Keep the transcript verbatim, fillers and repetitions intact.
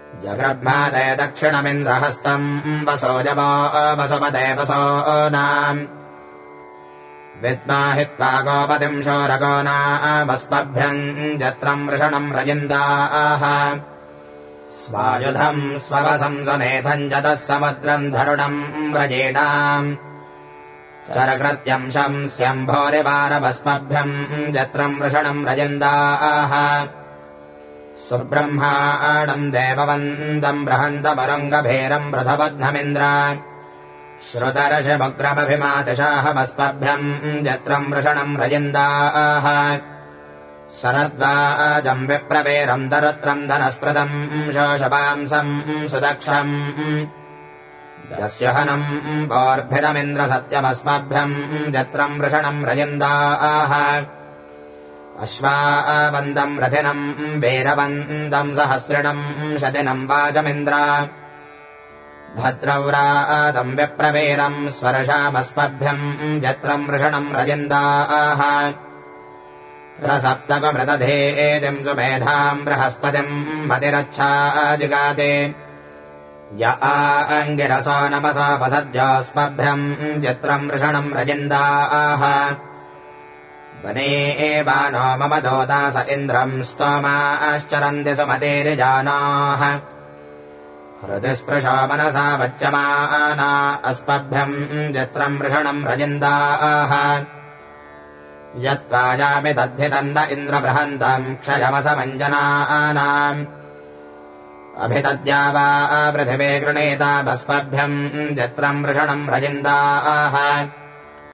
जगृह्णादे दक्षिणमिन्द्रहस्तम् वसोजवो वसुमते वसोनाम् विद्माहित्वा गोपतिम् शोरगोनावस्पभ्यम् जत्रम् वृषणम् रजिन्दाः स्वायुधम् स्ववसम् सुनेथम् च तः समुद्रम् धरुणम् व्रजेणाम् चरकृत्यम् शंस्यम् भोरिवारवस्पभ्यम् जत्रम् वृषणम् रजिन्दाः सुब्रह्माणम् देववन्दम् बृहन्तमरुङ्गभेरम् वृथबध्नमिन्द्र श्रुतरशमुग्रमभिमातिशाहमस्पभ्यम् जत्रम् वृषणम् रजिन्दाः शरद्वाजम् विप्रवेरम् दरुत्रम् धनस्पृतम् शोषपांसम् सुदक्षम् यस्य हनम् बोर्भिदमिन्द्र सत्यमस्मभ्यम् जत्रम् वृषणम् रजिन्दाः अश्वावन्दम् रथिनम् वीरवन्दम् सहस्रिणम् शतिनम् वाचमिन्द्र भद्रव्रातम् विप्रवीरम् स्वर्षामस्मभ्यम् जत्रम् वृषणम् रजिन्दाः प्रसप्तकमृतधेतिम् सुमेधाम् बृहस्पतिम् मतिरच्छाजिगाते य आङ्गिरसो नमसापसद्योऽस्मभ्यम् जत्रम् वृषणम् रजिन्दाः वने एवानो मम दोदास इन्द्रम् स्तोमाश्चरन्ति सुमतेरिजानाः हृदिस्पृशो मनसा वच्यमाना अस्मभ्यम् जत्रम् वृषणम् रजिन्दाः यत्त्वाजामि तद्धितन्न इन्द्रबृहन्तम् क्षयमसमञ्जनानाम् अभितद्या वा पृथिवे गृणीता भस्मभ्यम् जत्रम् वृषणम् रजिन्दाः